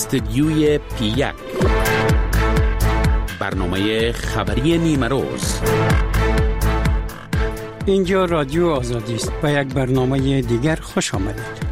استدیوی پی1 برنامه خبری نیمه روز. اینجا رادیو آزادی است. با یک برنامه دیگر خوش آمدید.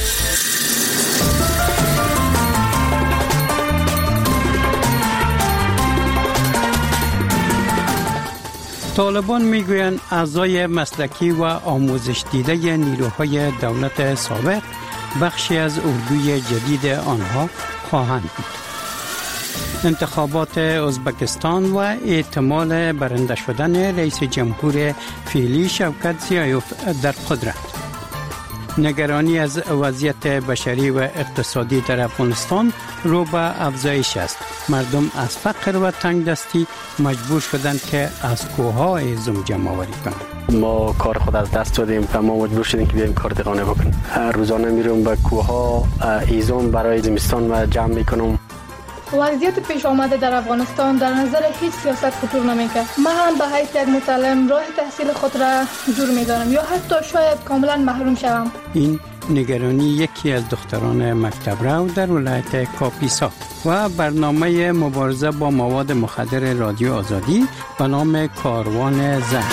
طالبان میگویند اعضای مسلکی و آموزش دیده نیروهای دولت سابق بخشی از اردوی جدید آنها خواهند بود. انتخابات ازبکستان و احتمال برنده شدن رئیس جمهور فعلی شوکت زیایوف در قدرت. نگرانی از وضعیت بشری و اقتصادی در افغانستان رو به افزایش است. مردم از فقر و تنگ دستی مجبور شدند که از کوه‌ها ایزم جمع آوری کنند. ما کار خود از دست دادیم و ما مجبور شدیم که بیایم کار دیگانه بکنیم. روزانه میرم به کوه‌ها ایزم برای زمستان و جمع میکنم. وضعیت پیش آمده در افغانستان در نظر هیچ سیاست خطور نمی‌کند. من هم به حیث یک متعلم راه تحصیل خود را دور می‌دانم یا حتی شاید کاملا محروم شوم. این نگرانی یکی از دختران مکتب رو در ولایت کاپیسا و برنامه مبارزه با مواد مخدر رادیو آزادی به نام کاروان زن.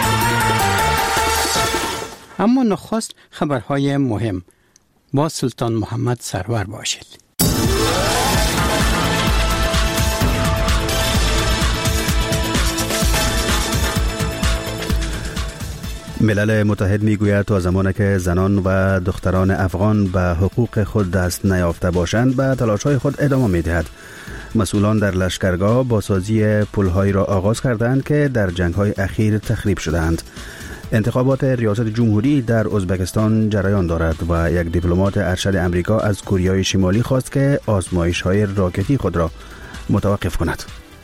اما نخست خبرهای مهم با سلطان محمد سرور باشید. ملل متحد میگوید تا زمانی که زنان و دختران افغان به حقوق خود دست نیافته باشند به تلاش‌های خود ادامه می‌دهد. مسئولان در لشکرگاه بازسازی پل‌هایی را آغاز کردند که در جنگ‌های اخیر تخریب شدند. انتخابات ریاست جمهوری در ازبکستان جریان دارد و یک دیپلمات ارشد امریکا از کره شمالی خواست که آزمایش‌های راکتی خود را متوقف کند.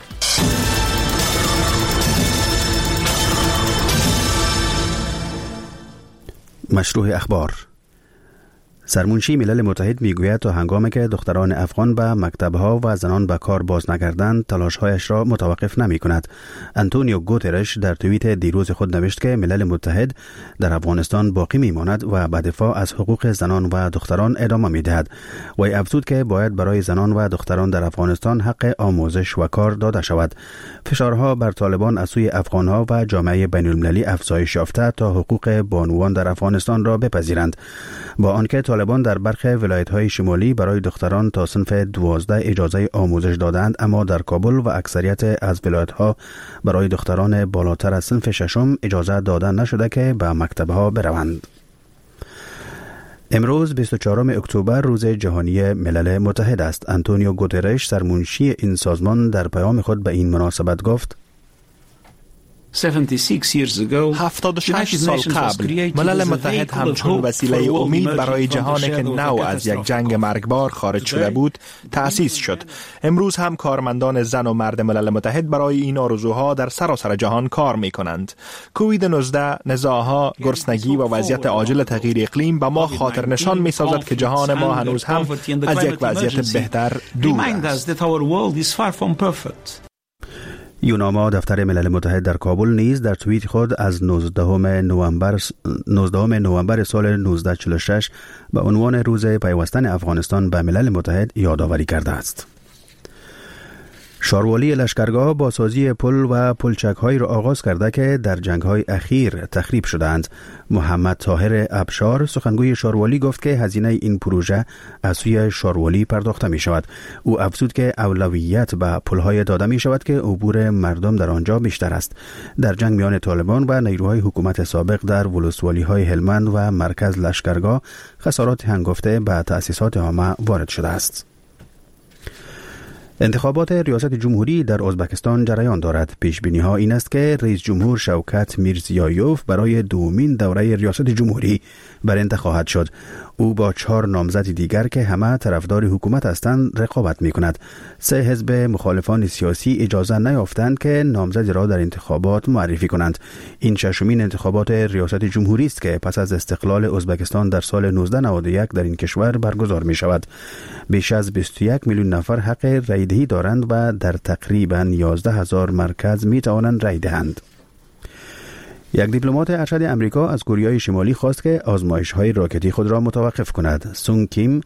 مشروع اخبار. سرمنشی ملل متحد میگوید تا هنگامی که دختران افغان به مکتب‌ها و زنان به کار باز نگردند تلاش‌هایش را متوقف نمی‌کند. آنتونیو گوترش در توییت دیروز خود نوشت که ملل متحد در افغانستان باقی می‌ماند و به دفاع از حقوق زنان و دختران ادامه می‌دهد. وی افزود که باید برای زنان و دختران در افغانستان حق آموزش و کار داده شود. فشارها بر طالبان از سوی افغان‌ها و جامعه بین‌المللی افزایش یافته تا حقوق بانوان در افغانستان را بپذیرند. با آنکه طالبان در برخی ولایت‌های شمالی برای دختران تا صنف 12 اجازه آموزش دادند، اما در کابل و اکثریت از ولایت‌ها برای دختران بالاتر از صنف 6 اجازه داده نشده که به مکتب‌ها بروند. امروز 24 اکتبر روز جهانی ملل متحد است. آنتونیو گوترش سرمنشی این سازمان در پیام خود به این مناسبت گفت: 76 سال قبل ملل متحد همچون وسیله امید برای جهانی که نو از یک جنگ مرگبار خارج شده بود تأسیس شد. امروز هم کارمندان زن و مرد ملل متحد برای این آرزوها در سراسر جهان کار می کنند. کووید 19، نزاعها، گرسنگی و وضعیت عاجل تغییر اقلیم به ما خاطر نشان می سازد که جهان ما هنوز هم از یک وضعیت بهتر دور است. یوناما دفتر ملل متحد در کابل نیز در توییت خود از 19 نوامبر سال 1946 به عنوان روز پیوستن افغانستان به ملل متحد یادآوری کرده است. شاروالی لشکرگاه بازسازی پل و پلچک‌هایی را آغاز کرده که در جنگ‌های اخیر تخریب شدند. محمد طاهر ابشار سخنگوی شاروالی گفت که هزینه این پروژه از سوی شاروالی پرداخته می شود. او افزود که اولویت به پل‌های داده می شود که عبور مردم در آنجا بیشتر است. در جنگ میان طالبان و نیروهای حکومت سابق در ولسوالی‌های هلمند و مرکز لشکرگاه خسارات هنگفته به تأسیسات عامه وارد شده است. انتخابات ریاست جمهوری در ازبکستان جریان دارد. پیشبینی‌ها این است که رئیس جمهور شوکت میرزیایوف برای دومین دوره ریاست جمهوری برنده خواهد شد. او با 4 نامزد دیگر که همه طرفدار حکومت هستند رقابت می‌کند. 3 حزب مخالفان سیاسی اجازه نیافتند که نامزد را در انتخابات معرفی کنند. این 6مین انتخابات ریاست جمهوری است که پس از استقلال ازبکستان در سال 1991 در این کشور برگزار می‌شود. بیش از 21 میلیون نفر حق رای دهی دارند و در تقریباً 11,000 مرکز می‌توانند رای دهند. یک دیپلمات ارشد امریکا از کره شمالی خواست که آزمایش‌های راکتی خود را متوقف کند. سونگ کیم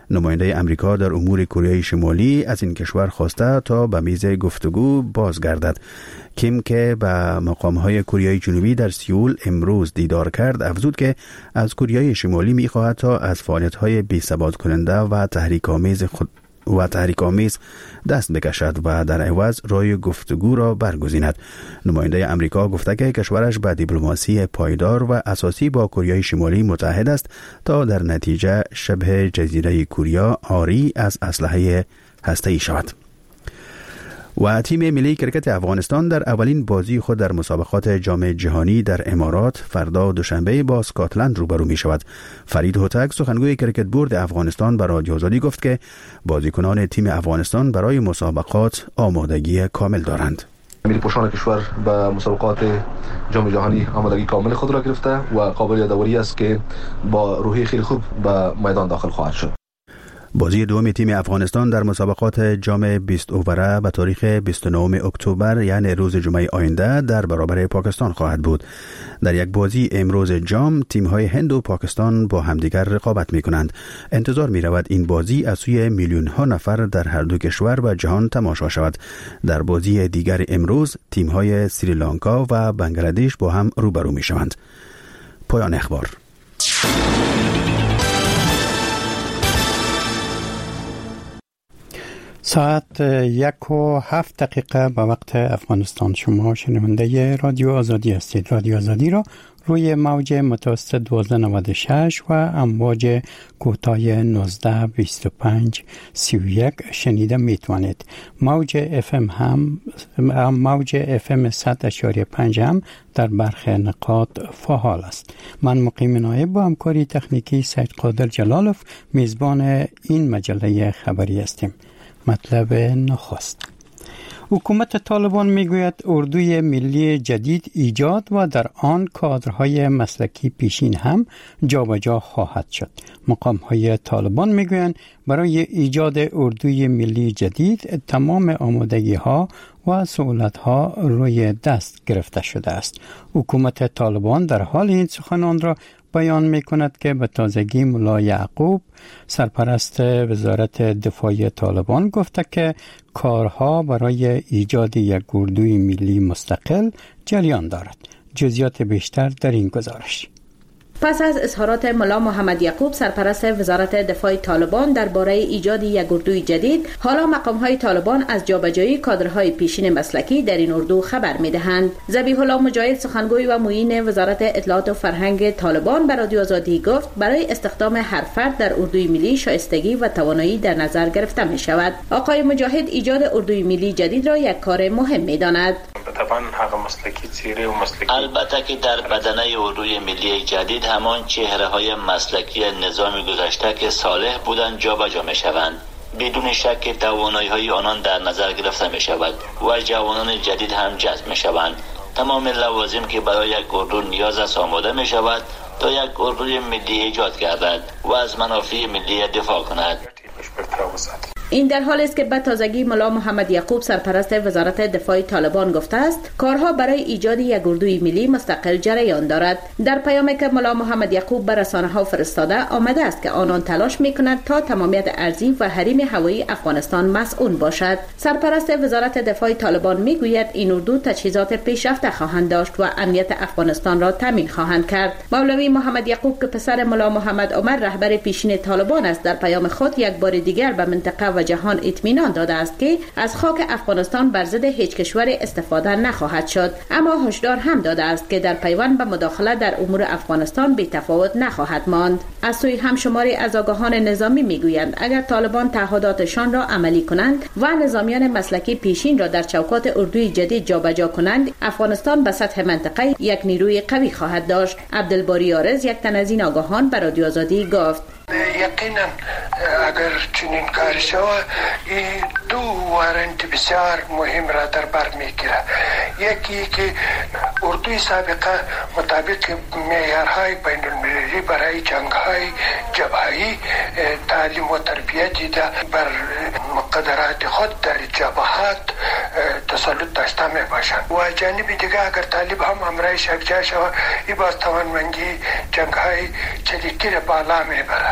نماینده امریکا در امور کره شمالی از این کشور خواسته تا به میز گفتگو بازگردد. کیم که به مقام‌های کره جنوبی در سئول امروز دیدار کرد، افزود که از کره شمالی می‌خواهد تا از فعالیت‌های بی‌ثبات کننده و تحریک آمیز دست بکشد و در عوض راه گفتگو را برگزیند. نماینده امریکا گفته که کشورش به دیپلماسی پایدار و اساسی با کره شمالی متحد است تا در نتیجه شبه جزیره کره عاری از اسلحه هسته‌ای شود. و تیم ملی کرکت افغانستان در اولین بازی خود در مسابقات جام جهانی در امارات فردا دوشنبه با اسکاتلند روبرو می شود. فرید هوتک سخنگوی کرکت بورد افغانستان به رادیو آزادی گفت که بازیکنان تیم افغانستان برای مسابقات آمادگی کامل دارند. ملی پوشان کشور به مسابقات جام جهانی آمادگی کامل خود را گرفته و قابل یادآوری است که با روحیه خیلی خوب به میدان داخل خواهد شد. بازی دوم تیم افغانستان در مسابقات جام 20 اووره به تاریخ 29 اکتبر یعنی روز جمعه آینده در برابر پاکستان خواهد بود. در یک بازی امروز جام تیم‌های هند و پاکستان با همدیگر رقابت می‌کنند. انتظار می‌رود این بازی از سوی میلیون‌ها نفر در هر دو کشور و جهان تماشا شود. در بازی دیگر امروز تیم‌های سریلانکا و بنگلادش با هم روبرو می‌شوند. پایان اخبار. ساعت 1:07 به وقت افغانستان. شما شنونده رادیو آزادی هستید. رادیو آزادی را روی موج متوسط 1296 و امواج کوتاه 1925 31 شنیده میتوانید. موج FM هم موج FM 100.5 هم در برخی نقاط فعال است. من مقیم نایب با همکاری تکنیکی سید قادر جلالوف میزبان این مجله خبری هستیم. مطلب نخست: حکومت طالبان میگوید اردوی ملی جدید ایجاد و در آن کادرهای مسلکی پیشین هم جابجا خواهد شد. مقام‌های طالبان میگویند برای ایجاد اردوی ملی جدید تمام آمادگی‌ها و سهولت‌ها روی دست گرفته شده است. حکومت طالبان در حال این سخنان را بیان می‌کند که به تازگی ملا یعقوب سرپرست وزارت دفاع طالبان گفته که کارها برای ایجاد یک اردوی ملی مستقل جریان دارد. جزئیات بیشتر در این گزارش. پس از اظهارات ملا محمد یعقوب سرپرست وزارت دفاع طالبان درباره ایجاد یک اردوی جدید، حالا مقام‌های طالبان از جابجایی کادرهای پیشین مسلکی در این اردو خبر می‌دهند. ذبیح الله مجاهد سخنگوی و معین وزارت اطلاعات و فرهنگ طالبان به رادیو آزادی گفت برای استخدام هر فرد در اردوی ملی شایستگی و توانایی در نظر گرفته می‌شود. آقای مجاهد ایجاد اردوی ملی جدید را یک کار مهم می‌داند. البته که در بدنه اردوی ملی جدید همان چهره‌های مسلکی نظام گذشته که صالح بودند جابجا می‌شوند. بدون شک توانایی‌های آنان در نظر گرفته می‌شود و جوانان جدید هم جذب می‌شوند. تمام لوازم که برای یک اردو نیاز است آماده می‌شود تا یک اردوی ملی ایجاد گردد و از منافع ملی دفاع کند. این در حالی است که به تازگی ملا محمد یعقوب سرپرست وزارت دفاع طالبان گفته است کارها برای ایجاد یک اردوی ملی مستقل جریان دارد. در پیامی که ملا محمد یعقوب به رسانه‌ها فرستاده آمده است که آنان تلاش می‌کنند تا تمامیت ارضی و حریم هوایی افغانستان مسئول باشد. سرپرست وزارت دفاع طالبان میگوید این اردو تجهیزات پیشرفته خواهند داشت و امنیت افغانستان را تامین خواهند کرد. مولوی محمد یعقوب که پسر ملا محمد عمر رهبر پیشین طالبان است در پیام خود یک بار دیگر به منطقه و جهان اطمینان داده است که از خاک افغانستان بر ضد هیچ کشور استفاده نخواهد شد، اما هشدار هم داده است که در پیوند به مداخله در امور افغانستان بی تفاوت نخواهد ماند. از سوی هم شماری از آگاهان نظامی میگویند اگر طالبان تعهداتشان را عملی کنند و نظامیان مسلکی پیشین را در چوکات اردوی جدید جابجا کنند، افغانستان به سطح منطقه یک نیروی قوی خواهد داشت. عبدالباری عارض یک تن از این آگاهان به رادیو آزادی گفت یقینا اگر چنین کاری شود این دو وارنت بسیار مهم را در بر میگیرد. یکی که اردوی سابقه مطابق معیارهای بین المللی برای جنگهای جبهه‌ای تعلیم و تربیت دیده بر مقدرات خود در جبهات تسلط داشته می باشند و جانب دیگر اگر طالب هم امرای شکجا شود این باز توانمندی جنگهای چریکی را بالا می برد.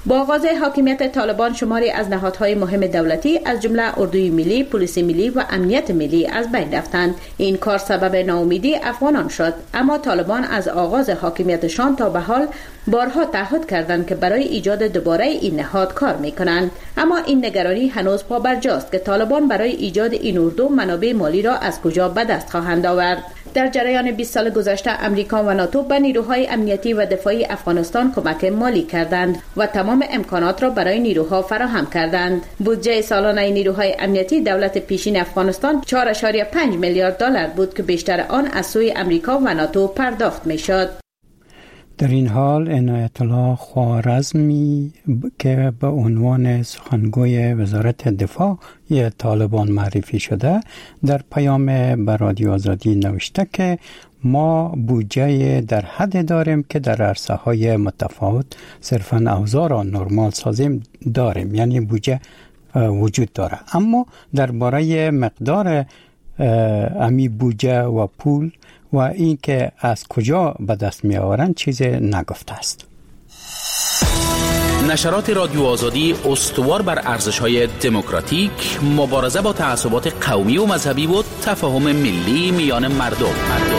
با آغاز حاکمیت طالبان شماری از نهادهای مهم دولتی از جمله اردوی ملی، پلیس ملی و امنیت ملی از بین رفتند. این کار سبب ناامیدی افغانان شد، اما طالبان از آغاز حاکمیتشان تا به حال بارها تعهد کردند که برای ایجاد دوباره این نهاد کار میکنند. اما این نگرانی هنوز پابرجاست که طالبان برای ایجاد این اردو منابع مالی را از کجا به دست خواهند آورد. در جریان 20 سال گذشته امریکا و ناتو به نیروهای امنیتی و دفاعی افغانستان کمک مالی کردند و تمام امکانات را برای نیروها فراهم کردند. بودجه سالانه نیروهای امنیتی دولت پیشین افغانستان 4.5 میلیارد دلار بود که بیشتر آن از سوی امریکا و ناتو پرداخت میشد. در این حال عنایت الله خوارزمی که به عنوان سخنگوی وزارت دفاع طالبان معرفی شده در پیام به رادیو آزادی نوشته که ما بودجه در حد داریم که در عرصه های متفاوت صرفاً اوضاع را نرمال سازیم داریم، یعنی بودجه وجود داره، اما درباره مقدار امی بودجه و پول و این که از کجا به دست می آورند چیز نگفته است. نشرات رادیو آزادی استوار بر ارزش‌های دموکراتیک، مبارزه با تعصبات قومی و مذهبی و تفاهم ملی میان مردم.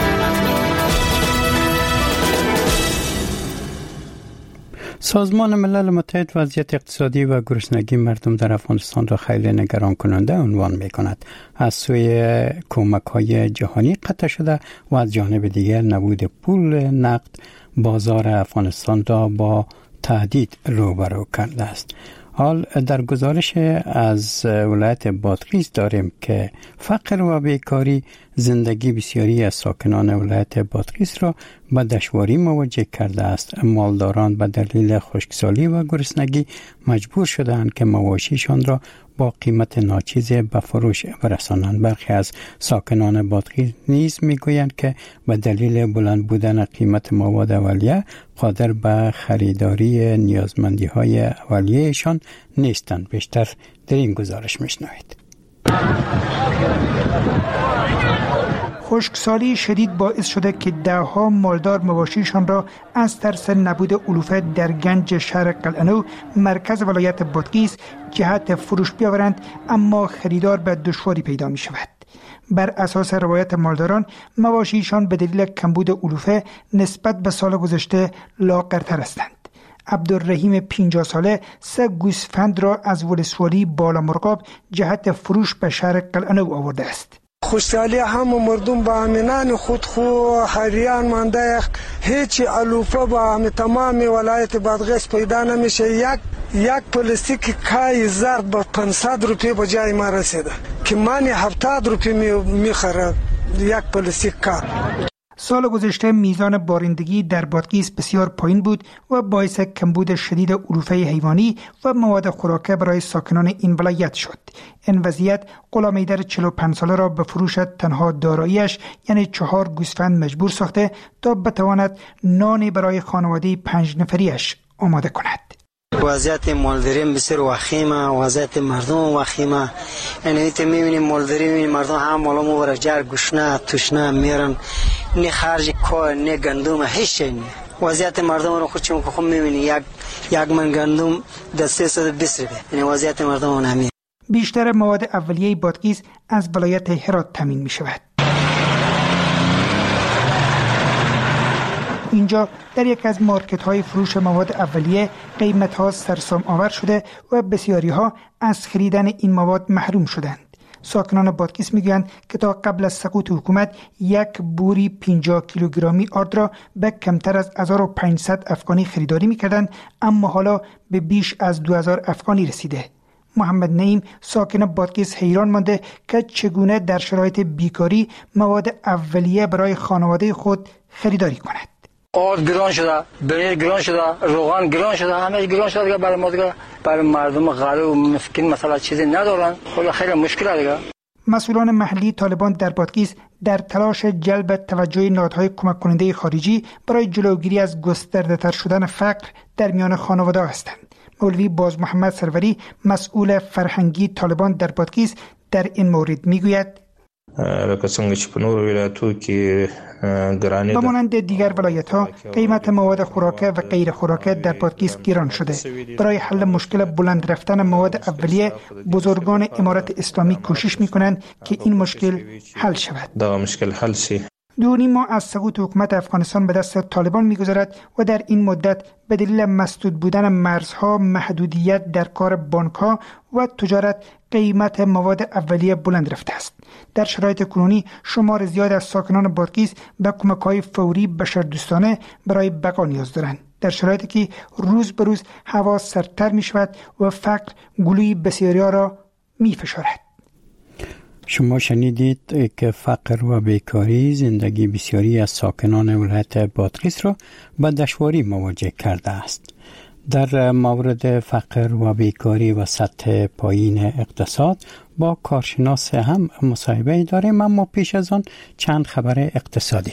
سازمان ملل متحد وضعیت اقتصادی و گرسنگی مردم در افغانستان را خیلی نگران کننده عنوان می کند. از سوی کمک‌های جهانی قطع شده و از جانب دیگر نبود پول نقد بازار افغانستان را با تهدید روبرو کرده است. حال در گزارش از ولایت بادغیس داریم که فقر و بیکاری زندگی بسیاری از ساکنان ولایت بادغیس را به دشواری مواجه کرده است. مالداران به دلیل خشکسالی و گرسنگی مجبور شدند که مواشیشان را با قیمت ناچیز به فروش برسانند. برخی از ساکنان بادغیس نیز میگویند که به دلیل بلند بودن قیمت مواد اولیه قادر به خریداری نیازمندی‌های اولیه‌شان نیستند. بیشتر در این گزارش میشنوید. خشکسالی شدید باعث شده که ده‌ها مالدار مواشیشان را از ترس نبود علوفه در گنج شهر قلعه‌نو مرکز ولایت بادغیس جهت فروش بیاورند، اما خریدار به دشواری پیدا می شود. بر اساس روایت مالداران مواشیشان به دلیل کمبود علوفه نسبت به سال گذشته لاغرتر هستند. عبدالرحیم 50 ساله 3 گوسفند را از ولسوالی بالا مرغاب جهت فروش به شهر قلعه‌نو آورده است. خوشحالی همه مردم با امینان خود خو حریان مانده، هیچ علوفه با همه تمام ولایت بادغیس پیدا نمیشه. یک پلاستیک کای زرد با 500 روپیه به جای ما رسیده که من 70 روپیه میخره یک پلاستیک کای. سال گذشته میزان بارندگی در بادغیس بسیار پایین بود و باعث کمبود شدید علوفه حیوانی و مواد خوراکه برای ساکنان این ولایت شد. این وضعیت غلام ایدر 45 ساله را به فروش تنها داراییش یعنی 4 گوسفند مجبور ساخته تا بتواند نانی برای خانواده 5 نفریش آماده کند. وضعیت مالداری بسیار وخیمه، وضعیت مردم وخیمه. یعنی تو میبینی مالداری میبینی مردم هم مالا مبارجر گشنه تشنه میرن، نه خرج کار نه گندم هیچ نی. وضعیت مردم رو خود چون خود میبینی یک من گندم در 320 روپیه. یعنی وضعیت مردم اون همین. بیشتر مواد اولیه بادغیس از ولایت هرات تامین می شود. اینجا در یک از مارکت های فروش مواد اولیه قیمت ها سرسام آور شده و بسیاری ها از خریدن این مواد محروم شدند. ساکنان بادغیس میگویند که تا قبل از سقوط حکومت یک بوری 50 کیلوگرمی آرد را به کمتر از 1500 افغانی خریداری میکردند، اما حالا به بیش از 2000 افغانی رسیده. محمد نعیم ساکن بادغیس حیران مانده که چگونه در شرایط بیکاری مواد اولیه برای خانواده خود خریداری کند. آرد گران شده، دنیا گران شده، روغن گران شده، همه گران شده دیگه. برای ما دیگه برای مردم غریب و مسکین مثلا چیزی ندارن، خیلی خیلی مشکل دیگه. مسئولان محلی طالبان در بادغیس در تلاش جلب توجه نهادهای کمک کننده خارجی برای جلوگیری از گسترده‌تر شدن فقر در میان خانواده هستند. مولوی باز محمد سروری مسئول فرهنگی طالبان در بادغیس در این مورد میگوید: لکه څنګه چې په نورو ولایتو کې گرانی به مانند دیگر ولایت‌ها قیمت مواد خوراکه و غیر خوراکه در پادکیس گران شده. برای حل مشکل بلند رفتن مواد اولیه بزرگان امارت اسلامی کوشش می‌کنند که این مشکل حل شود. دا مشکل حل شي. 2.5 ماه از سقوط حکومت افغانستان به دست طالبان می‌گذرد و در این مدت به دلیل مسدود بودن مرزها، محدودیت در کار بانک‌ها و تجارت قیمت مواد اولیه بلند رفته است. در شرایط کنونی شمار زیاد از ساکنان بادغیس به کمک‌های فوری بشردوستانه برای بقا نیاز دارند. در شرایطی که روز به روز هوا سردتر می‌شود و فقر گلوی بسیاری‌ها را می‌فشارد. شما شنیدید که فقر و بیکاری زندگی بسیاری از ساکنان ولایت بادغیس را به دشواری مواجه کرده است. در مورد فقر و بیکاری و سطح پایین اقتصاد با کارشناس هم مصاحبه داریم، اما پیش از آن چند خبر اقتصادی.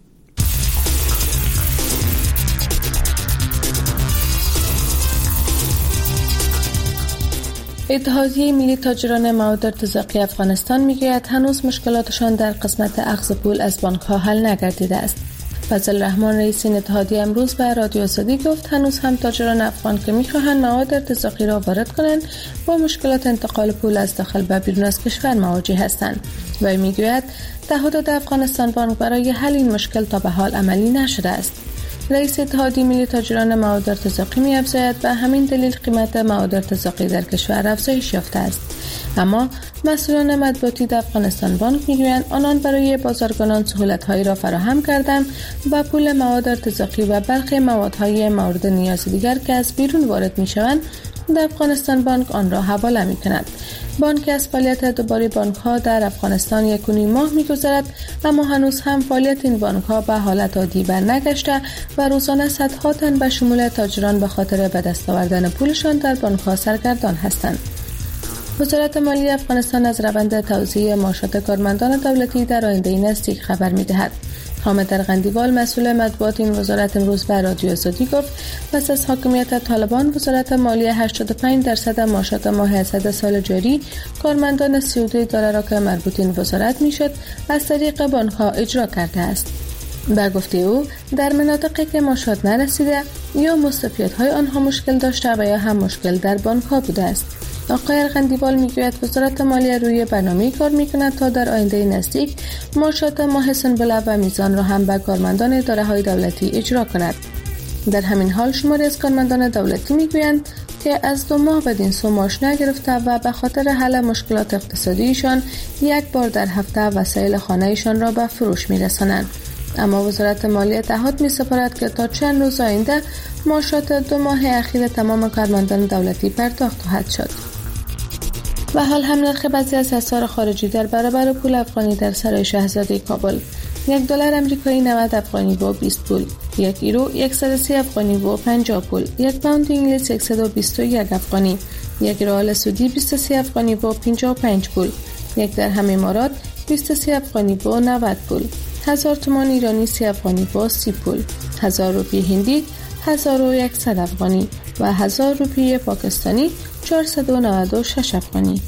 اتحادیه ملی تاجران مواد ارتزاقی افغانستان میگوید هنوز مشکلاتشان در قسمت اخذ پول از بانک‌ها حل نگردیده است. فضل الرحمن رئیس این اتحادیه امروز به رادیو آزادی گفت هنوز هم تاجران افغان که میخواهند مواد ارتزاقی را وارد کنند با مشکلات انتقال پول از داخل و بیرون از کشور مواجه هستند. و میگوید تعهدات افغانستان بانک برای حل این مشکل تا به حال عملی نشده است. رئیس اتحادیه ملی تاجران مواد ارتزاقی می‌افزاید به همین دلیل قیمت مواد ارتزاقی در کشور افزایش یافته است. اما مسئولان مطبوعاتی در افغانستان بانک میگویند آنان برای بازرگانان سهولت‌هایی را فراهم کردند و پول مواد ارتزاقی و برخی موادهای مورد نیاز دیگر که از بیرون وارد می‌شوند در افغانستان بانک آن را حواله می‌کند. بانک از فعالیت دوباره بانک‌ها در افغانستان 1.5 ماه می‌گذرد، اما هنوز هم فعالیت این بانک‌ها به حالت عادی برنگشته و روزانه صدها تن به شمول تاجران به خاطر به دست آوردن پولشان در بانک‌ها سرگردان هستند. وزارت مالیه افغانستان از روند توزیع معاشات کارمندان دولتی در آینده نزدیک خبر می‌دهد. حامد ارغندیوال مسئول مطبوعات این وزارت امروز به رادیو آزادی گفت پس از حاکمیت طالبان وزارت مالیه 85% معاشات ماه اسد سال جاری کارمندان 32 اداره را که مربوط این وزارت میشد از طریق بانک‌ها اجرا کرده است. به گفته او در مناطقی که معاشات نرسیده یا مستفیدهای آنها مشکل داشته و یا هم مشکل در بانک‌ها بوده است. آقای ارغندیوال میگوید وزارت مالیه روی برنامه‌ای کار میکند تا در آینده نزدیک معاشات ماه سنبله و میزان را هم به کارمندان اداره‌های دولتی اجرا کند. در همین حال شماری از کارمندان دولتی میگویند که از 2 ماه بدین سو معاش نگرفته و به خاطر حل مشکلات اقتصادیشان یک بار در هفته وسایل خانه‌شان را به فروش میرسانند. اما وزارت مالیه تعهد می‌سپارد که تا چند روز آینده معاشات 2 ماه اخیر تمام کارمندان دولتی پرداخت خواهد شد. و حال هم نرخ بعضی از اسعار خارجی در برابر پول افغانی در سرای شاهزاده کابل: $1 آمریکایی 90 افغانی و 20 پول، 1 یورو 130 افغانی و 50 پول، 1 پوند انگلیس 121 افغانی، 1 ریال سعودی 23 افغانی و 55 پول، 1 درهم امارات 23 افغانی و 90 پول، 1000 تومان ایرانی 30 افغانی و 30 پول، 1000 روپیه هندی 1100 افغانی و 1000 روپیه پاکستانی 496 افغانی.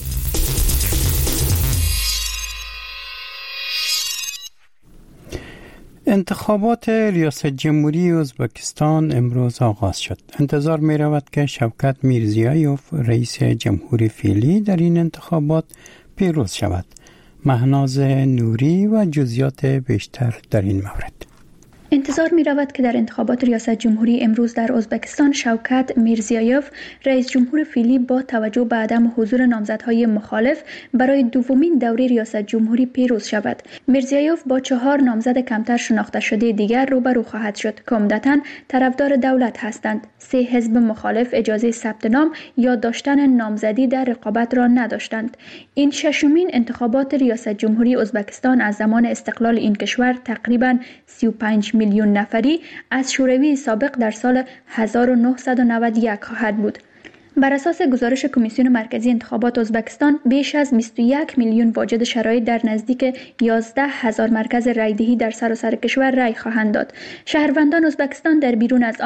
انتخابات ریاست جمهوری ازبکستان امروز آغاز شد. انتظار می رود که شوکت میرزیایوف رئیس جمهور فعلی در این انتخابات پیروز شود. مهناز نوری و جزئیات بیشتر در این مورد. انتظار می رود که در انتخابات ریاست جمهوری امروز در ازبکستان شوکت میرزیایوف رئیس جمهور فعلی با توجه به عدم حضور نامزدهای مخالف برای دومین دوره ریاست جمهوری پیروز شود. میرزیایوف با 4 نامزد کمتر شناخته شده دیگر روبرو خواهد شد که عمدتاً طرفدار دولت هستند. 3 حزب مخالف اجازه ثبت نام یا داشتن نامزدی در رقابت را نداشتند. این 6مین انتخابات ریاست جمهوری ازبکستان از زمان استقلال این کشور تقریباً 35 میلیون نفری از شوروی سابق در سال 1991 خواهد بود. بر اساس گزارش کمیسیون مرکزی انتخابات ازبکستان بیش از 21 میلیون واجد شرایط در نزدیک 11,000 مرکز رایدهی در سراسر کشور رای خواهند داد. شهروندان ازبکستان در بیرون از آن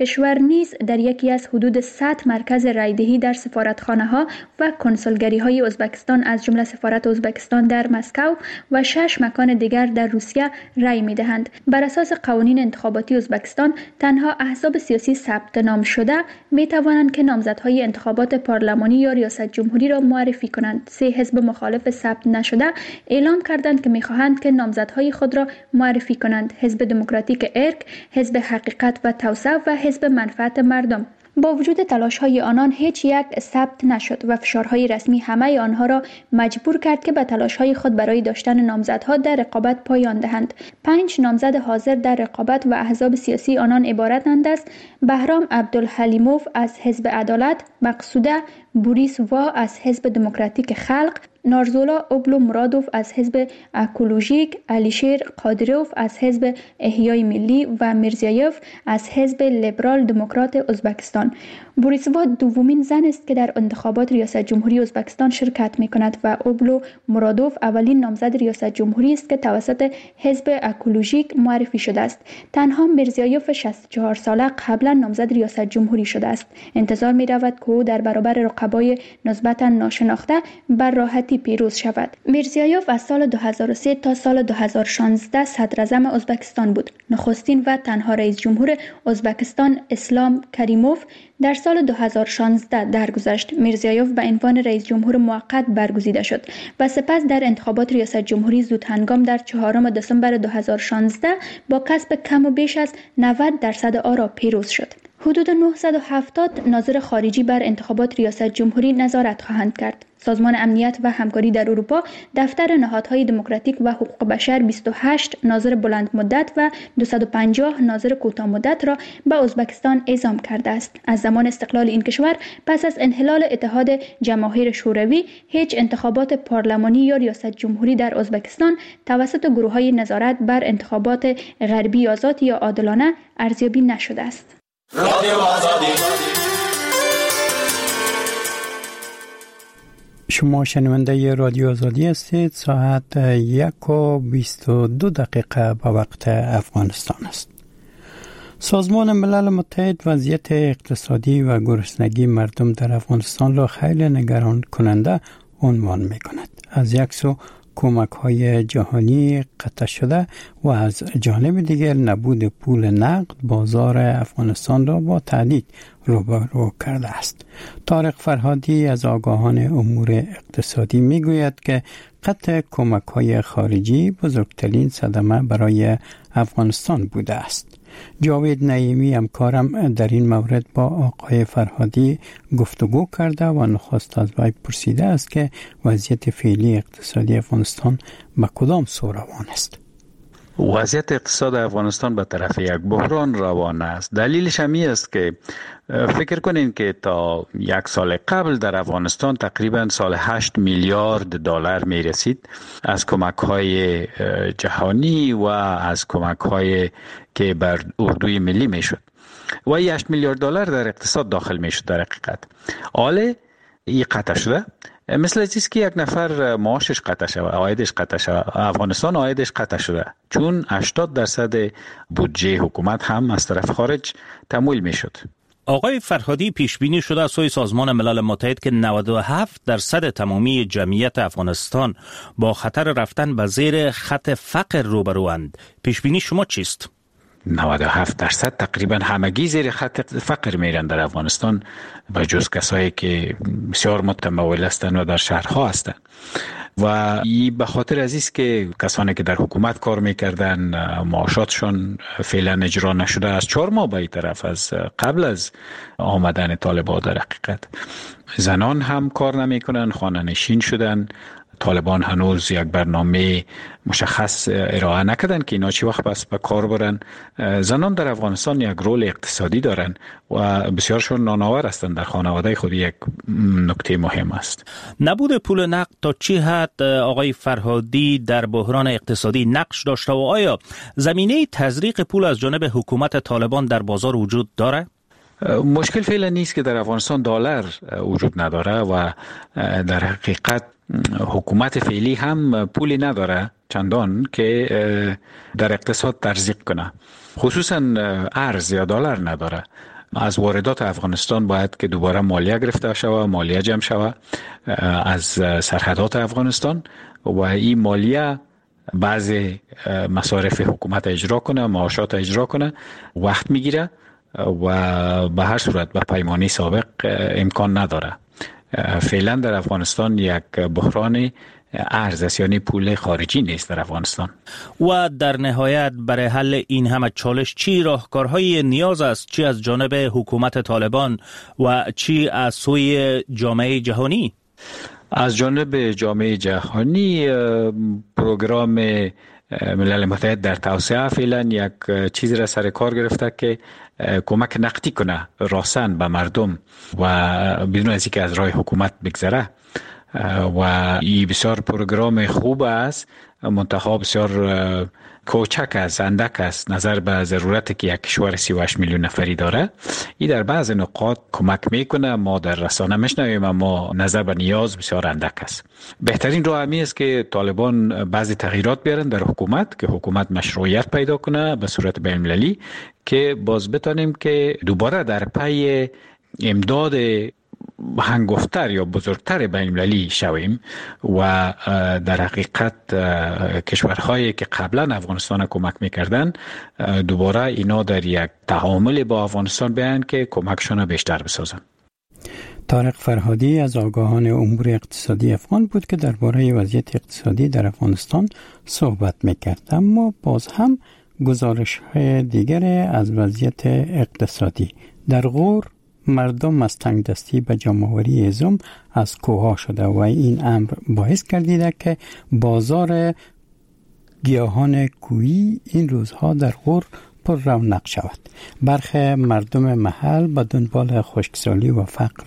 کشور نیز در یکی از حدود 100 مرکز رایدهی در سفارتخانه‌ها و کنسولگری‌های ازبکستان از جمله سفارت ازبکستان در مسکو و 6 مکان دیگر در روسیه رای می‌دهند. بر اساس قوانین انتخاباتی ازبکستان تنها احزاب سیاسی ثبت نام شده می‌توانند که نامزدهای انتخابات پارلمانی یا ریاست جمهوری را معرفی کنند. 3 حزب مخالف ثبت نشده اعلام کردند که می‌خواهند که نامزدهای خود را معرفی کنند: حزب دموکراتیک ارک، حزب حقیقت و توسعه و حزب منفعت مردم. با وجود تلاش‌های آنان هیچ یک ثبت نشد و فشارهای رسمی همه آنها را مجبور کرد که به تلاش‌های خود برای داشتن نامزدها در رقابت پایان دهند. 5 نامزد حاضر در رقابت و احزاب سیاسی آنان عبارتند از بهرام عبدالحلیموف از حزب عدالت، مقصوده بوریس وا از حزب دموکراتیک خلق، نارزولا اوبلو مرادوف از حزب اکولوژیک، علیشیر قادروف از حزب احیای ملی و میرزیایف از حزب لیبرال دموکرات ازبکستان. بوریسووا دومین زن است که در انتخابات ریاست جمهوری ازبکستان شرکت می کند و اوبلو مرادوف اولین نامزد ریاست جمهوری است که توسط حزب اکولوژیک معرفی شده است. تنها میرزیایف 64 ساله قبلا نامزد ریاست جمهوری شده است. انتظار می رود که او در برابر رقبای نسبتا ناشناخته بر راحتی پیروز شود. میرزیایف از سال 2003 تا سال 2016 صدراعظم ازبکستان بود. نخستین و تنها رئیس جمهور ازبکستان اسلام کریموف در سال 2016 درگذشت. میرزیایف به عنوان رئیس جمهور موقت برگزیده شد و سپس در انتخابات ریاست جمهوری زودهنگام در 4 دسامبر 2016 با کسب کم و بیش از 90% آرا پیروز شد. حدود 970 ناظر خارجی بر انتخابات ریاست جمهوری نظارت خواهند کرد. سازمان امنیت و همکاری در اروپا دفتر نهادهای دموکراتیک و حقوق بشر 28 ناظر بلند مدت و 250 ناظر کوتاه مدت را به ازبکستان اعزام کرده است. از زمان استقلال این کشور پس از انحلال اتحاد جماهیر شوروی هیچ انتخابات پارلمانی یا ریاست جمهوری در ازبکستان توسط گروه‌های نظارت بر انتخابات غربی آزاد یا عادلانه ارزیابی نشده است. شما شنونده رادیو آزادی هستید. ساعت 1:22 به وقت افغانستان است. سازمان ملل متحد وضعیت اقتصادی و گرسنگی مردم در افغانستان را خیلی نگران کننده عنوان می کند. از یک سو کمک‌های جهانی قطع شده و از جانب دیگر نبود پول نقد بازار افغانستان را با تهدید روبرو کرده است. طارق فرهادی از آگاهان امور اقتصادی میگوید که قطع کمک‌های خارجی بزرگترین صدمه برای افغانستان بوده است. جاوید نعیمی همکارم در این مورد با آقای فرهادی گفتگو کرده و نخست از وی پرسیده است که وضعیت فعلی اقتصادی افغانستان به کدام سو روان است. وضعیت اقتصاد افغانستان به طرف یک بحران روان است. دلیلش همی است که فکر کنین که تا 1 سال قبل در افغانستان تقریبا سال 8 میلیارد دلار می رسید از کمک‌های جهانی و از کمک‌های که بر اردوی ملی می شد و 8 میلیارد دلار در اقتصاد داخل می شد. در حقیقت حالا این قطع شده، مثل چیزی که یک نفر معاشش قطع شده، عایدش قطع شده. افغانستان عایدش قطع شده چون 80% بودجه حکومت هم از طرف خارج تمویل می شد. آقای فرهادی، پیش بینی شده از سوی سازمان ملل متحد که 97% تمامی جمعیت افغانستان با خطر رفتن به زیر خط فقر روبروند. پیش بینی شما چیست؟ 97% تقریبا همگی زیر خط فقر میرن در افغانستان، به جز کسایی که بسیار متمول هستند و در شهرها هستند. و این به خاطر از است که کسانی که در حکومت کار میکردن معاشاتشون فعلا اجرا نشده از 4 ماه به این طرف، از قبل از آمدن طالبان. در حقیقت زنان هم کار نمیکنن، خانه نشین شدن. طالبان هنوز یک برنامه مشخص ارائه نکردن که اینا چی وقت بس به کار برن. زنان در افغانستان یک رول اقتصادی دارن و بسیارشون نانآور هستند در خانواده خود. یک نکته مهم است. نبود پول نقد تا چه حد آقای فرهادی در بحران اقتصادی نقش داشته و آیا زمینه تزریق پول از جانب حکومت طالبان در بازار وجود داره؟ مشکل فعلا نیست که در افغانستان دلار وجود نداره و در حقیقت حکومت فعلی هم پولی نداره چندان که در اقتصاد تزریق کنه، خصوصا ارز یا دلار نداره. از واردات افغانستان باید که دوباره مالیه گرفته شود، مالیه جمع شود از سرحدات افغانستان و این مالیه بعضی مصارف حکومت اجرا کنه، معاشات اجرا کنه، وقت میگیره و به هر صورت به پیمانی سابق امکان نداره. فعلا در افغانستان یک بحران ارز است، یعنی پول خارجی نیست در افغانستان. و در نهایت برای حل این همه چالش چی راهکارهای نیاز است، چی از جانب حکومت طالبان و چی از سوی جامعه جهانی؟ از جانب جامعه جهانی پروگرام ملل متحد در توسعه فعلا یک چیزی را سر کار گرفته که کمک نقدی کنه راسن به مردم و بدون از اینکه از راه حکومت بگذره و این بسیار پروگرام خوب است، منتها بسیار کوچک است، اندک است نظر به ضرورتی که یک کشور 38 میلیون نفری داره. این در بعض نقاط کمک میکنه، ما در رسانه میشنویم اما نظر به نیاز بسیار اندک است. بهترین راه همی است که طالبان بعضی تغییرات بیارن در حکومت که حکومت مشروعیت پیدا کنه به صورت بین المللی، که باز بتانیم که دوباره در پی امداد هنگفتر یا بزرگتر بین المللی شویم و در حقیقت کشورهایی که قبلا افغانستان کمک میکردن دوباره اینا در یک تعامل با افغانستان بیان که کمکشون بیشتر بسازن. طارق فرهادی از آگاهان امور اقتصادی افغان بود که درباره وضعیت اقتصادی در افغانستان صحبت میکرد، اما باز هم گزارش‌های دیگر از وضعیت اقتصادی. در غور مردم از تنگ دستی به جمع‌آوری ازم از کوها شده و این امر باعث گردیده که بازار گیاهان کوهی این روزها در غور پر رونق شود. برخی مردم محل به دنبال خشکسالی و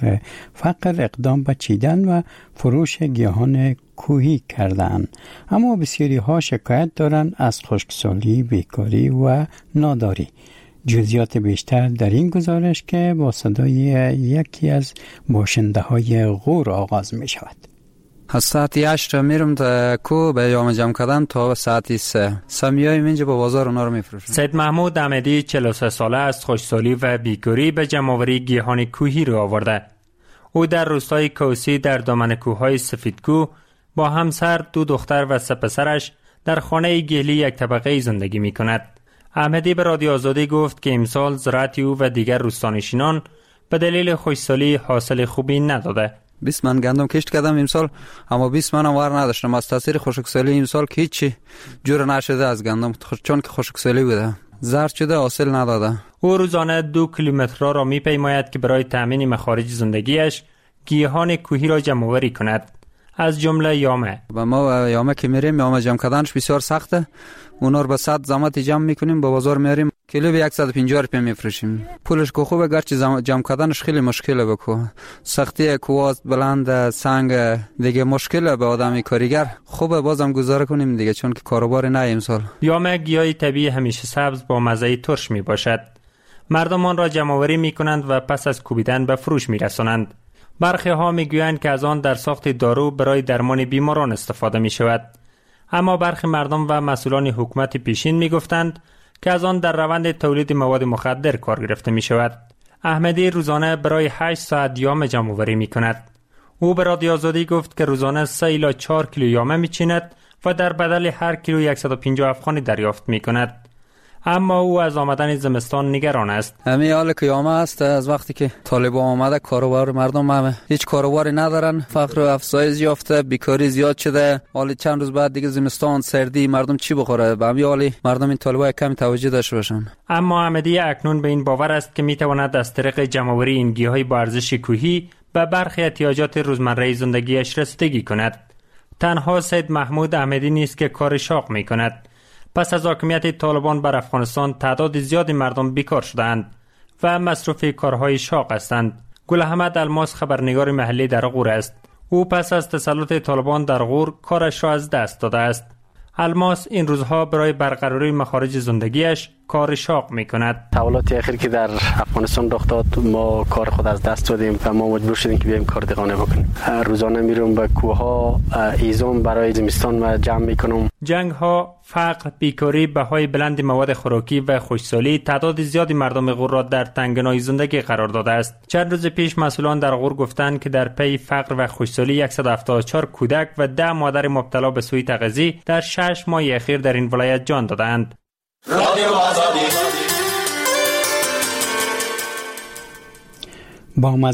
فقر اقدام به چیدن و فروش گیاهان کوهی کردند، اما بسیاری ها شکایت دارند از خشکسالی، بیکاری و ناداری. جزئیات بیشتر در این گزارش که با صدای یکی از باشنده های غور آغاز می شود. از ساعت 8 میرم تا کو به جام جمع کردن تا ساعت 3 سمیایم اینجا با بازار اونا رو میفروشم. سید محمود احمدی 43 ساله است، خشکسالی و بیکاری به جمع‌آوری گیاهان کوهی رو آورده. او در روستای کوسی در دامن کوههای سفیدکو با همسر، 2 دختر و 3 پسرش در خانه گلی یک طبقه زندگی می کند. احمدی به رادیو آزادی گفت که امسال زراعت او و دیگر روستانشینان به دلیل خشکسالی حاصل خوبی نداده. 20 من گندم کشت کردم امسال، اما 20 من هم ور نداشتم از تاثیر خشکسالی امسال که هیچی جور نشده از گندم، چون که خشکسالی بوده زرد شده، حاصل نداده. او روزانه 2 کیلومتر را میپیماید که برای تامین مخارج زندگیش گیاهان کوهی را جمع آوری کند، از جمله یامه. و ما یامه که میریم، یامه جمع کردنش بسیار سخته. اونا رو به 100 زحمت جمع میکنیم، با بازار میاریم، کیلو به 150 روپیه میفروشیم. پولش که خوبه، گرچه جمع کردنش خیلی مشکله. بکو سختی کوه بلند، سنگ دیگه مشکله به آدمی کاریگر. خوبه بازم گزاره کنیم دیگه، چون که کاروبار نه امسال. یامه گیاه طبیعی همیشه سبز با مزه ترش میباشد. مردم آن را جمع آوری میکنند و پس از کوبیدن به فروش میرسانند. برخی ها میگویند که از آن در ساخت دارو برای درمان بیماران استفاده می شود. اما برخی مردم و مسئولان حکومت پیشین میگفتند که از آن در روند تولید مواد مخدر کار گرفته می شود. احمدی روزانه برای 8 ساعت یامه جمع آوری می کند. او به رادیو آزادی گفت که روزانه 3 الی 4 کیلو یامه می چیند و در بدل هر کیلو 150 افغانی دریافت می کند. اما او از آمدن زمستان نگران است. همین حال که یامه است، از وقتی که طالبان آمده کاروبار مردم هیچ کاروباری ندارن، فقر و افزایش یافته، بیکاری زیاد شده. حالا چند روز بعد دیگه زمستان، سردی، مردم چی بخوره؟ به همین حال مردم این طالبان کمی توجه داشته باشن. اما احمدی اکنون به این باور است که میتواند از طریق جمع‌آوری این گیاهای با ارزش کوهی به برخی احتیاجات روزمره زندگیش رسیدگی کند. تنها سید محمود احمدی نیست که کار شاق میکند. پس از حاکمیت طالبان بر افغانستان تعداد زیادی مردم بیکار شدند و مصروف کارهای شاق هستند. گل احمد الماس خبرنگار محلی در غور است. او پس از تسلط طالبان در غور کارش را از دست داده است. الماس این روزها برای برقراری مخارج زندگیش کار شاق میکند. تحولات اخیر که در افغانستان رخ داد ما کار خود از دست دادیم و ما مجبور شدیم که بیایم کار دهانه بکنیم. روزانه میرم به کوهها ایزوم برای زمستان و جمع میکنم. جنگ ها، فقر، بیکاری، بهای بلند مواد خوراکی و خشکسالی تعداد زیادی مردم غور را در تنگنای زندگی قرار داده است. چند روز پیش مسئولان در غور گفتند که در پی فقر و خشکسالی 174 کودک و 10 مادر مبتلا به سوء تغذیه در 6 ماه اخیر در این ولایت جان دادند. با